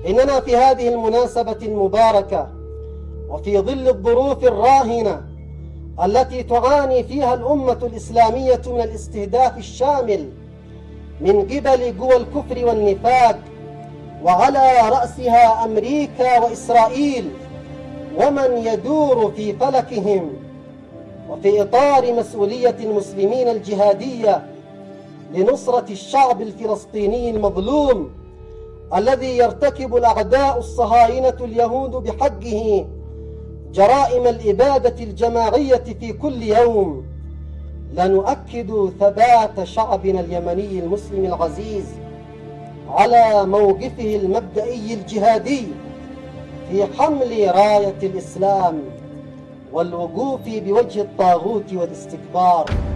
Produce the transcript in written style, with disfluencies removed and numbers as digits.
إننا في هذه المناسبة المباركة وفي ظل الظروف الراهنة التي تعاني فيها الأمة الإسلامية من الاستهداف الشامل من قبل قوى الكفر والنفاق، وعلى رأسها أمريكا وإسرائيل ومن يدور في فلكهم، وفي إطار مسؤولية المسلمين الجهادية لنصرة الشعب الفلسطيني المظلوم الذي يرتكب الأعداء الصهاينة اليهود بحقه جرائم الإبادة الجماعية في كل يوم، لنؤكد ثبات شعبنا اليمني المسلم العزيز على موقفه المبدئي الجهادي في حمل راية الإسلام والوقوف بوجه الطاغوت والاستكبار.